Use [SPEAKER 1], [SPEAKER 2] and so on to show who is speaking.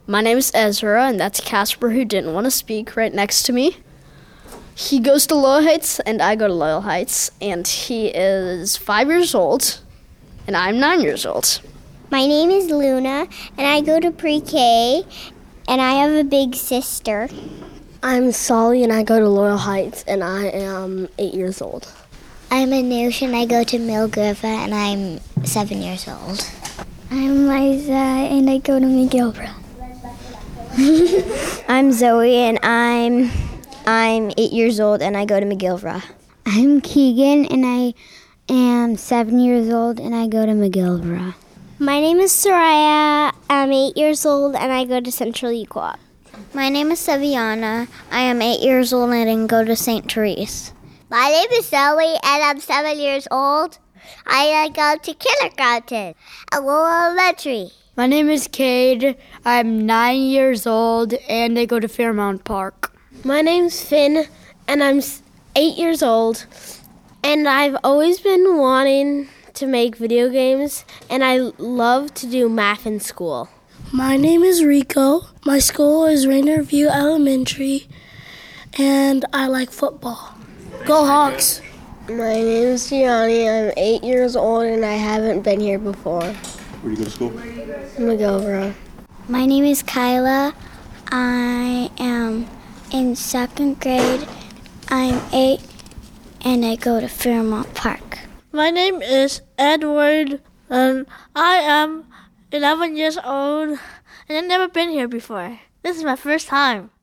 [SPEAKER 1] My name is Ezra, and that's Casper, who didn't want to speak, right next to me. He goes to Loyal Heights, and I go to Loyal Heights, and he is 5 years old, and I'm 9 years old.
[SPEAKER 2] My name is Luna, and I go to pre-K, and I have a big sister.
[SPEAKER 3] I'm Solly, and I go to Loyal Heights, and I am 8 years old.
[SPEAKER 2] I'm Anush, and I go to Milgriva, and I'm 7 years old. I'm Liza, and I go to McGilvra.
[SPEAKER 3] I'm Zoe, and I'm 8 years old, and I go to McGilvra.
[SPEAKER 2] I'm Keegan, and I am 7 years old, and I go to McGilvra. My name is Soraya. I'm 8 years old, and I go to Central U-Co-op. My name is Saviana. I am 8 years old, and I go to St. Therese. My name is Zoe, and I'm 7 years old. I go to kindergarten at Lowell Elementary.
[SPEAKER 4] My name is Cade. I'm 9 years old, and I go to Fairmount Park.
[SPEAKER 3] My name's Finn, and I'm 8 years old, and I've always been wanting to make video games, and I love to do math in school.
[SPEAKER 5] My name is Rico. My school is Rainier View Elementary, and I like football. Go Hawks!
[SPEAKER 3] My name is Gianni. I'm 8 years old, and I haven't been here before.
[SPEAKER 6] Where do you go to school?
[SPEAKER 3] McGilvra.
[SPEAKER 2] My name is Kyla. I am in 2nd grade. I'm 8, and I go to Fairmount Park.
[SPEAKER 5] My name is Edward, and I am 11 years old, and I've never been here before. This is my first time.